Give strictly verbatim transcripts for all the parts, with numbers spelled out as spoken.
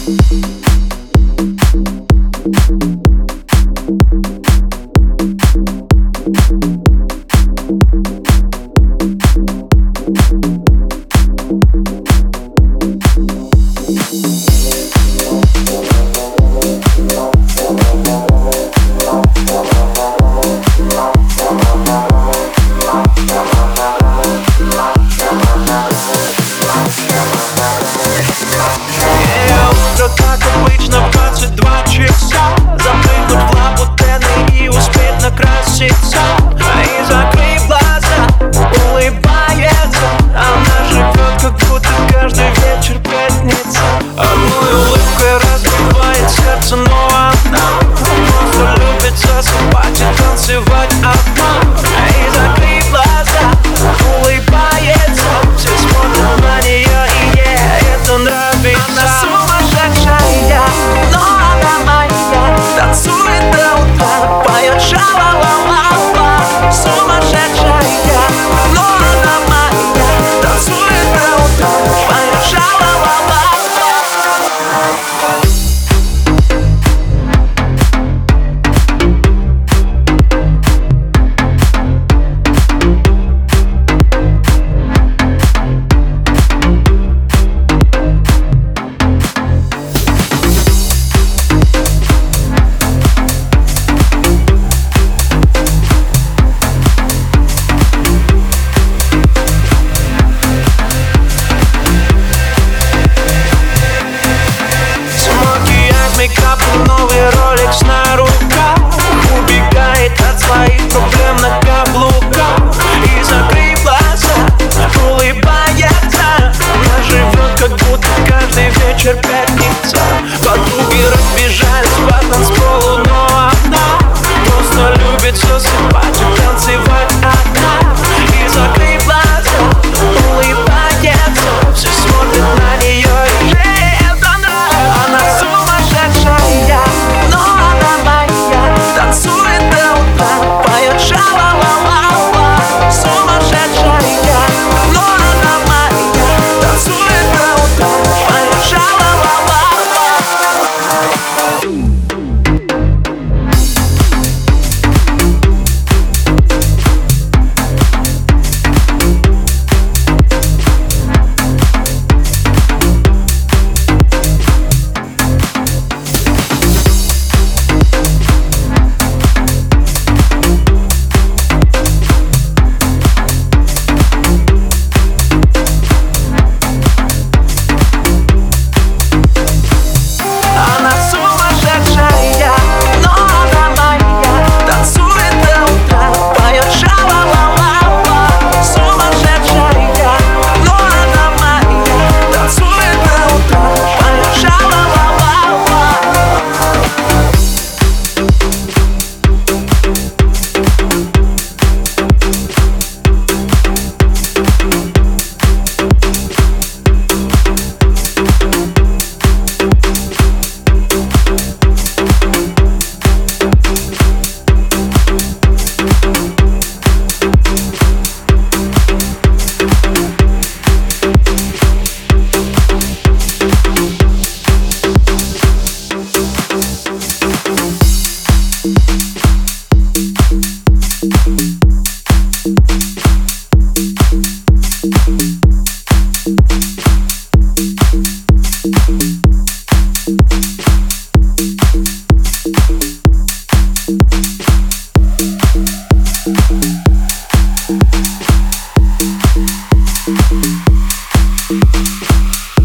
Новый роликс на руках, убегает от своих проблем на каблуках. И закрыв глаза, улыбается. Она живет, как будто каждый вечер пятница. Подруги разбежались по танцполу, но она просто любит засыпать и танцевать одна. И закрыв глаза, улыбается. Все смотрят на нее, и ей это нравится. Она сумасшедшая, но она моя. Танцует до утра, поет ша-ла-ла-ла-ла. Сумасшедшая, но она моя. Танцует до утра, поет ша-ла-ла-ла-ла.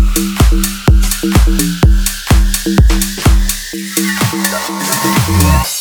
Yeah.